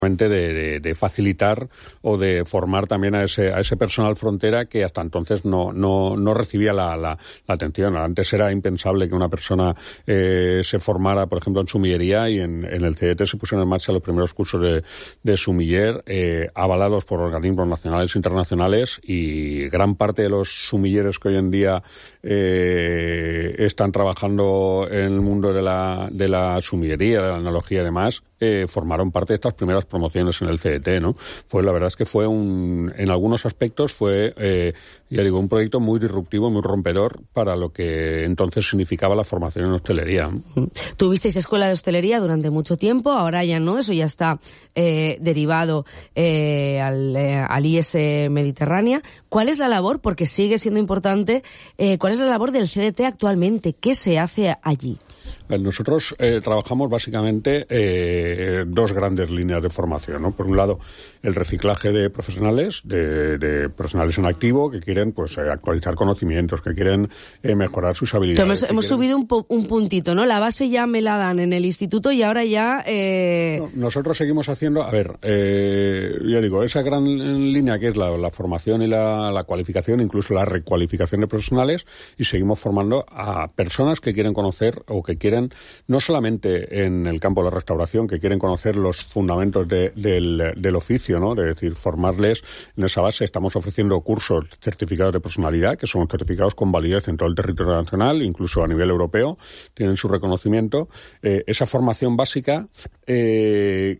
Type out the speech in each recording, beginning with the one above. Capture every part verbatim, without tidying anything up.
De, de, de facilitar o de formar también a ese a ese personal frontera que hasta entonces no no no recibía la, la, la atención. Antes era impensable que una persona eh, se formara, por ejemplo, en sumillería, y en, en el C D T se pusieron en marcha los primeros cursos de, de sumiller eh, avalados por organismos nacionales e internacionales, y gran parte de los sumilleres que hoy en día eh, están trabajando en el mundo de la de la sumillería, de la analogía y demás, eh, formaron parte de estas primeras promociones en el C D T, ¿no? Fue, la verdad es que fue un, en algunos aspectos fue, eh, ya digo, un proyecto muy disruptivo, muy rompedor para lo que entonces significaba la formación en hostelería. Tuvisteis escuela de hostelería durante mucho tiempo, ahora ya no, eso ya está eh, derivado eh, al, eh, al I S Mediterránea. ¿Cuál es la labor? Porque sigue siendo importante. Eh, ¿Cuál es la labor del C D T actualmente? ¿Qué se hace allí? Nosotros eh, trabajamos básicamente eh, dos grandes líneas de formación, ¿no? Por un lado, el reciclaje de profesionales, de, de profesionales en activo que quieren pues eh, actualizar conocimientos, que quieren eh, mejorar sus habilidades. Hemos, hemos quieren... subido un, po- un puntito, ¿no? La base ya me la dan en el instituto y ahora ya... Eh... No, nosotros seguimos haciendo, a ver, eh, ya digo, esa gran línea que es la, la formación y la, la cualificación, incluso la recualificación de profesionales, y seguimos formando a personas que quieren conocer o que quieren, no solamente en el campo de la restauración, que quieren conocer los fundamentos de, del, del oficio, ¿no? Es decir, formarles en esa base. Estamos ofreciendo cursos certificados de personalidad, que son certificados con validez en todo el territorio nacional, incluso a nivel europeo, tienen su reconocimiento. Eh, esa formación básica, eh,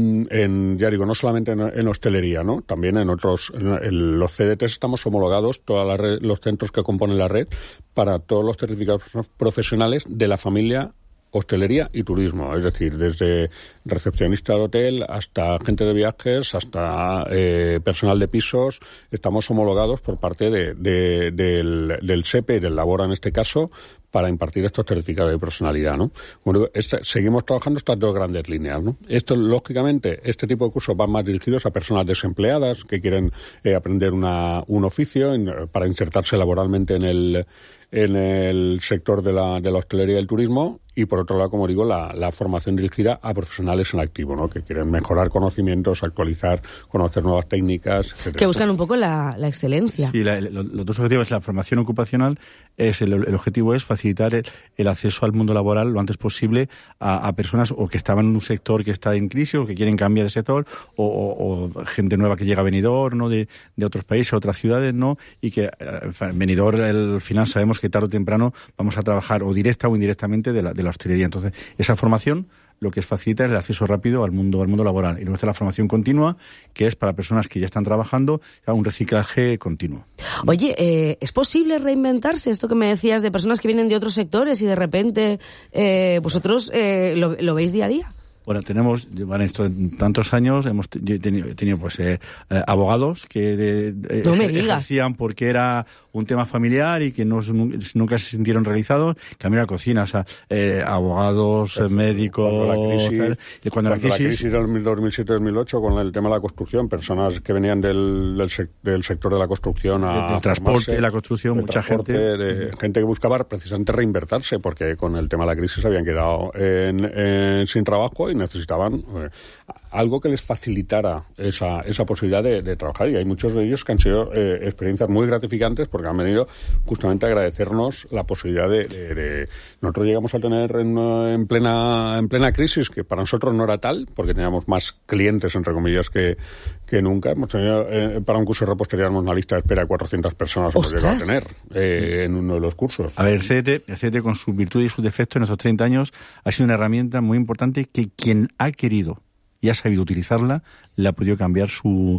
en, ya digo, no solamente en, en hostelería, ¿no? También en otros, en, en los C D Ts estamos homologados, todos los centros que componen la red, para todos los certificados profesionales de la familia hostelería y turismo, es decir, desde recepcionista de hotel hasta gente de viajes, hasta eh, personal de pisos. Estamos homologados por parte de, de, del, del S E P E, del Labora en este caso, para impartir estos certificados de personalidad, ¿no? Bueno, esta, seguimos trabajando estas dos grandes líneas, ¿no? Esto, lógicamente, este tipo de cursos van más dirigidos a personas desempleadas que quieren eh, aprender una, un oficio en, para insertarse laboralmente en el en el sector de la, de la hostelería y el turismo, y por otro lado, como digo, la, la formación dirigida a profesionales en activo, ¿no? Que quieren mejorar conocimientos, actualizar, conocer nuevas técnicas, etcétera. Que buscan un poco la, la excelencia. Sí, la, lo, los dos objetivos, la formación ocupacional, es el, el objetivo es facilitar el, el acceso al mundo laboral lo antes posible a, a personas o que estaban en un sector que está en crisis o que quieren cambiar de sector, o, o, o gente nueva que llega a Benidorm, ¿no? De, de otros países, otras ciudades, ¿no? Y que en Benidorm, al final sabemos que tarde o temprano vamos a trabajar o directa o indirectamente de la, de la hostelería. Entonces, esa formación lo que es facilita es el acceso rápido al mundo al mundo laboral. Y luego está la formación continua, que es para personas que ya están trabajando, un reciclaje continuo. Oye, eh, ¿es posible reinventarse? Esto que me decías de personas que vienen de otros sectores y de repente eh, vosotros eh, lo, lo veis día a día. Bueno, tenemos, bueno, esto en tantos años hemos tenido, he tenido pues eh, eh, abogados que de, de, no me ejercían porque era un tema familiar y que no, nunca se sintieron realizados, cambiar a la cocina, o sea, eh, abogados, pues, médicos, cuando la crisis, tal, y cuando la crisis, la crisis del dos mil siete dos mil ocho con el tema de la construcción, personas que venían del, del, sec, del sector de la construcción a del transporte, de la construcción, mucha gente, de, gente que buscaba precisamente reinvertirse porque con el tema de la crisis habían quedado en, en, sin trabajo y necesitaban eh, algo que les facilitara esa, esa posibilidad de, de trabajar, y hay muchos de ellos que han sido eh, experiencias muy gratificantes porque han venido justamente a agradecernos la posibilidad de, de, de... Nosotros llegamos a tener en, en plena en plena crisis, que para nosotros no era tal porque teníamos más clientes entre comillas que, que nunca. Hemos tenido eh, para un curso de repostería una lista de espera de cuatrocientas personas hemos llegado a tener eh, en uno de los cursos. A ver, el C D T, el C D T con sus virtudes y sus defectos en estos treinta años ha sido una herramienta muy importante que quien ha querido y ha sabido utilizarla, le ha podido cambiar su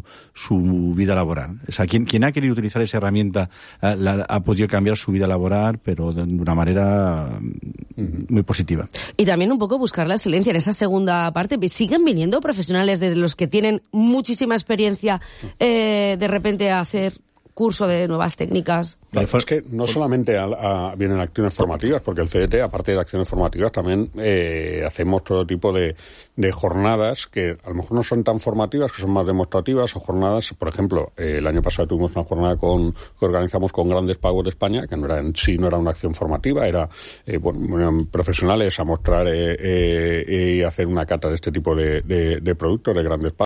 su vida laboral. O sea, quien, quien ha querido utilizar esa herramienta la, la, ha podido cambiar su vida laboral, pero de una manera uh-huh. muy positiva. Y también un poco buscar la excelencia en esa segunda parte. ¿Siguen viniendo profesionales de los que tienen muchísima experiencia eh, de repente a hacer curso de nuevas técnicas. Claro, es que no solamente a, a, vienen acciones formativas, porque el C D T, aparte de acciones formativas, también eh, hacemos todo tipo de, de jornadas que a lo mejor no son tan formativas, que son más demostrativas, o jornadas, por ejemplo, eh, el año pasado tuvimos una jornada con, que organizamos con Grandes Pagos de España, que no era en sí no era una acción formativa, era eh, bueno, profesionales a mostrar eh, eh, y hacer una cata de este tipo de, de, de productos de Grandes Pagos.